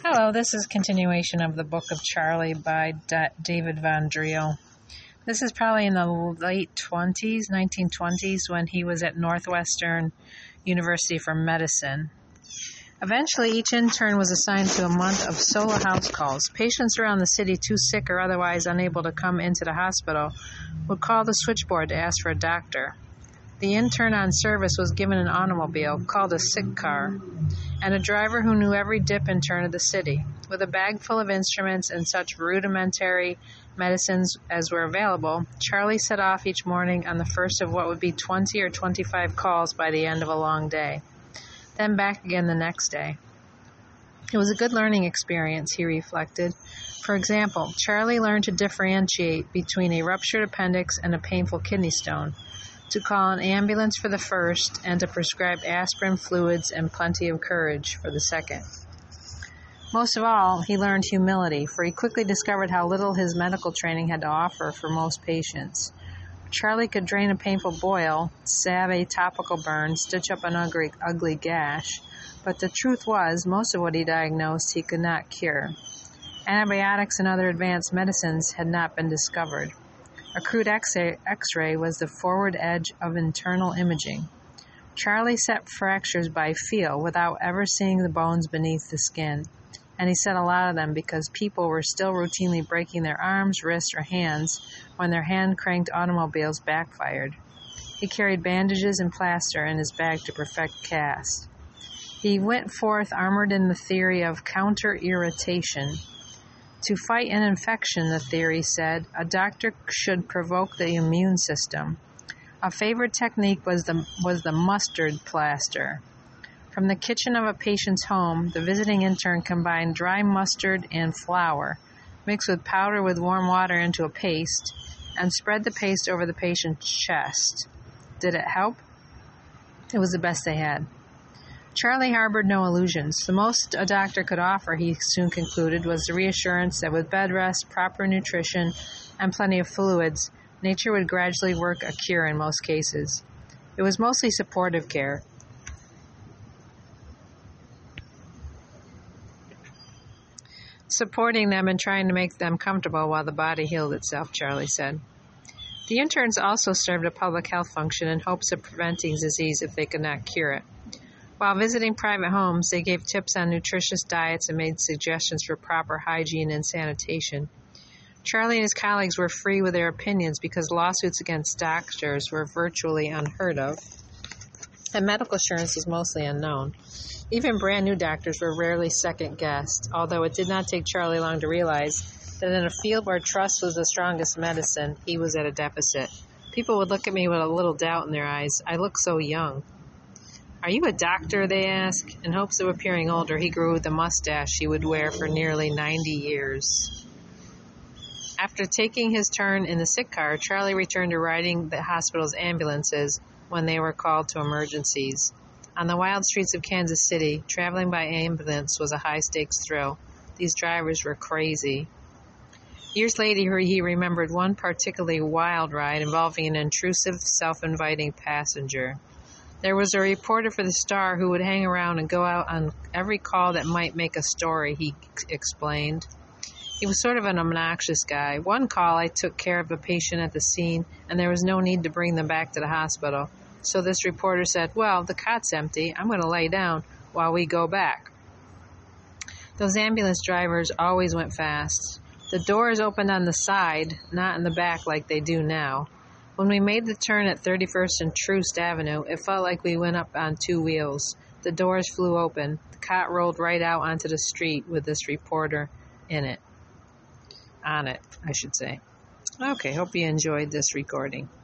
Hello, this is a continuation of the Book of Charlie by David Von Driel. This is probably in the late 1920s, when he was at Northwestern University for medicine. Eventually, each intern was assigned to a month of solo house calls. Patients around the city too sick or otherwise unable to come into the hospital would call the switchboard to ask for a doctor. The intern on service was given an automobile, called a sick car, and a driver who knew every dip and turn of the city. With a bag full of instruments and such rudimentary medicines as were available, Charlie set off each morning on the first of what would be 20 or 25 calls by the end of a long day, then back again the next day. It was a good learning experience, he reflected. For example, Charlie learned to differentiate between a ruptured appendix and a painful kidney stone, to call an ambulance for the first, and to prescribe aspirin, fluids, and plenty of courage for the second. Most of all, he learned humility, for he quickly discovered how little his medical training had to offer for most patients. Charlie could drain a painful boil, salve a topical burn, stitch up an ugly gash, but the truth was, most of what he diagnosed he could not cure. Antibiotics and other advanced medicines had not been discovered. A crude X-ray was the forward edge of internal imaging. Charlie set fractures by feel without ever seeing the bones beneath the skin, and he set a lot of them because people were still routinely breaking their arms, wrists, or hands when their hand-cranked automobiles backfired. He carried bandages and plaster in his bag to perfect casts. He went forth armored in the theory of counter-irritation. To fight an infection, the theory said, a doctor should provoke the immune system. A favorite technique was the mustard plaster. From the kitchen of a patient's home, the visiting intern combined dry mustard and flour, mixed with powder with warm water into a paste, and spread the paste over the patient's chest. Did it help? It was the best they had. Charlie harbored no illusions. The most a doctor could offer, he soon concluded, was the reassurance that with bed rest, proper nutrition, and plenty of fluids, nature would gradually work a cure in most cases. It was mostly supportive care. Supporting them and trying to make them comfortable while the body healed itself, Charlie said. The interns also served a public health function in hopes of preventing disease if they could not cure it. While visiting private homes, they gave tips on nutritious diets and made suggestions for proper hygiene and sanitation. Charlie and his colleagues were free with their opinions because lawsuits against doctors were virtually unheard of, and medical assurance was mostly unknown. Even brand new doctors were rarely second-guessed, although it did not take Charlie long to realize that in a field where trust was the strongest medicine, he was at a deficit. People would look at me with a little doubt in their eyes. I look so young. Are you a doctor, they asked. In hopes of appearing older, he grew the mustache he would wear for nearly 90 years. After taking his turn in the sick car, Charlie returned to riding the hospital's ambulances when they were called to emergencies. On the wild streets of Kansas City, traveling by ambulance was a high-stakes thrill. These drivers were crazy. Years later, he remembered one particularly wild ride involving an intrusive, self-inviting passenger. There was a reporter for the Star who would hang around and go out on every call that might make a story, he explained. He was sort of an obnoxious guy. One call, I took care of a patient at the scene, and there was no need to bring them back to the hospital. So this reporter said, well, the cot's empty. I'm going to lay down while we go back. Those ambulance drivers always went fast. The doors opened on the side, not in the back like they do now. When we made the turn at 31st and Troost Avenue, it felt like we went up on two wheels. The doors flew open. The cot rolled right out onto the street with this reporter in it. On it, I should say. Okay, hope you enjoyed this recording.